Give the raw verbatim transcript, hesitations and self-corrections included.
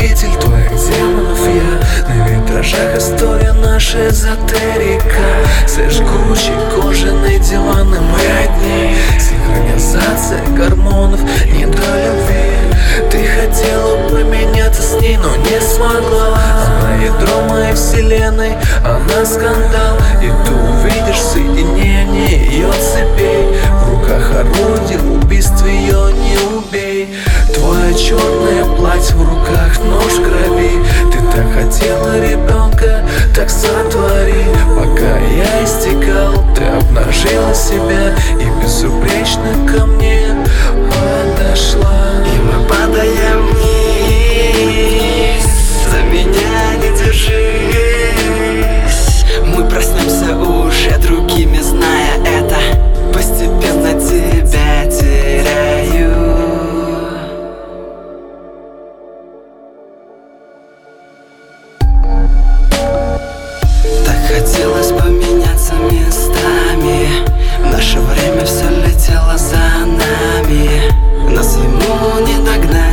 повелитель твоих демонов я. На витражах история наша эзотерика. Все жгучие кожаные диваны мы одни. Синхронизация гормонов не до любви. Ты хотела поменяться с ней, но не смогла. Она ядро моей вселенной, она скандал. И ты увидишь соединение ее цепей. В руках орудие, убийство ее не убей. Твое черное платье в руках, нож граби. Ты так хотела ребенка, так сотвори. Пока я истекал, ты обнажила себя и безупречно ко мне подошла. И мы падаем вниз, за меня не держись. Мы проснемся уже другими, зная это. Постепенно тебя теряю. Так хотелось поменяться местами. Наше время все летело за нами. Нас ему не догнать.